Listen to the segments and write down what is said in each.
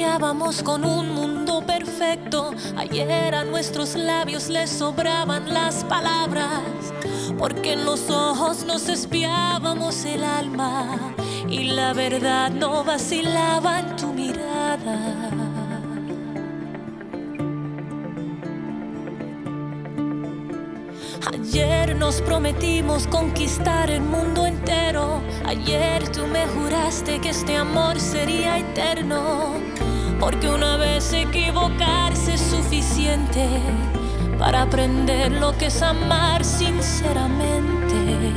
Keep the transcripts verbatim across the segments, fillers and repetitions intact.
soñábamos con un mundo perfecto. Ayer a nuestros labios les sobraban las palabras, porque en los ojos nos espiábamos el alma y la verdad no vacilaba en tu mirada. Ayer nos prometimos conquistar el mundo entero. Ayer tú me juraste que este amor sería eterno, porque una vez equivocarse es suficiente para aprender lo que es amar sinceramente.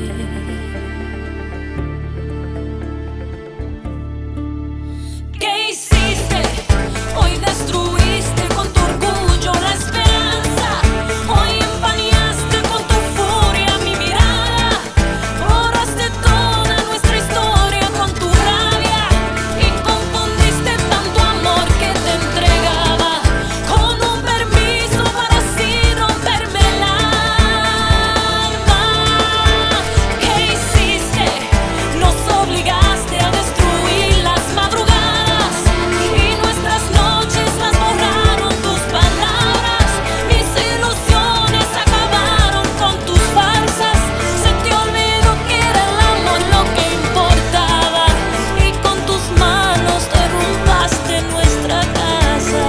¿Qué hiciste? Hoy destruiste con tu orgullo la esperanza. Hoy empañaste con tu furia mi mirada. Borraste toda nuestra historia con tu rabia y confundiste tanto amor que te entregaba con un permiso para así romperme el alma. ¿Qué hiciste? Nos obligaste a destruir las madrugadas y nuestras noches las borraron tus palabras. Mis ilusiones acabaron con tus farsas. Se te olvidó que era el amor lo que importaba y con tus manos derrumbaste nuestra casa.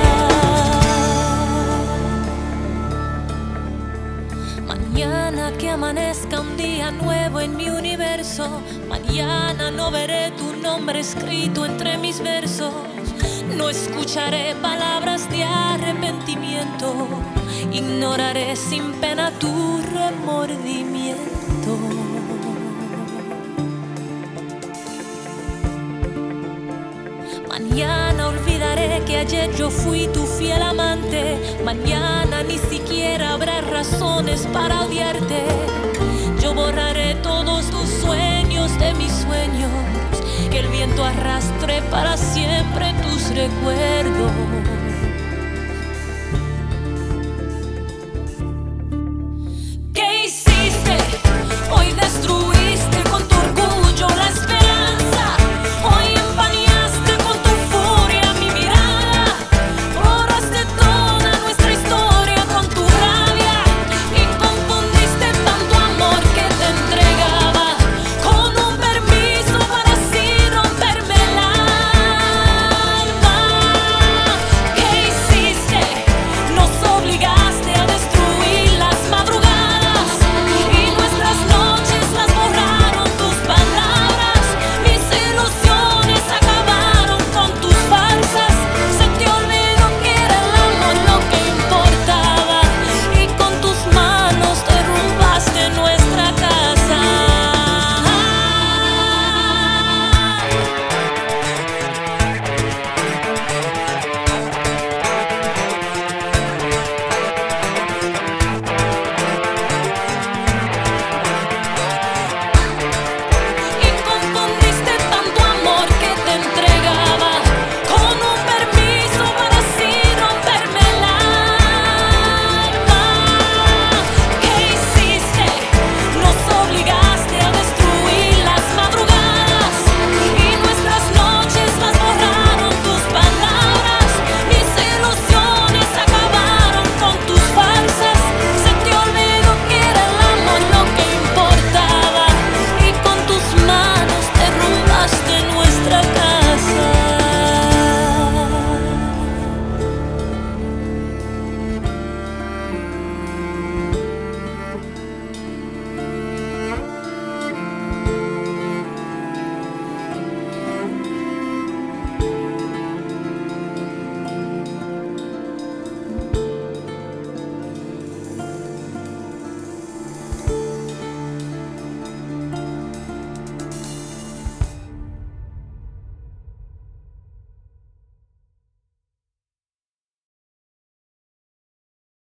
Mañana que amanezca un día nuevo en mi universo. Mañana no veré tu nombre escrito entre mis versos. No escucharé palabras de arrepentimiento. Ignoraré sin pena tu remordimiento. Mañana olvidaré que ayer yo fui tu fiel amante. Mañana ni siquiera habrá razones para odiarte. Yo borraré todos tus sueños de mis sueños, que el viento arrastre para siempre tus recuerdos.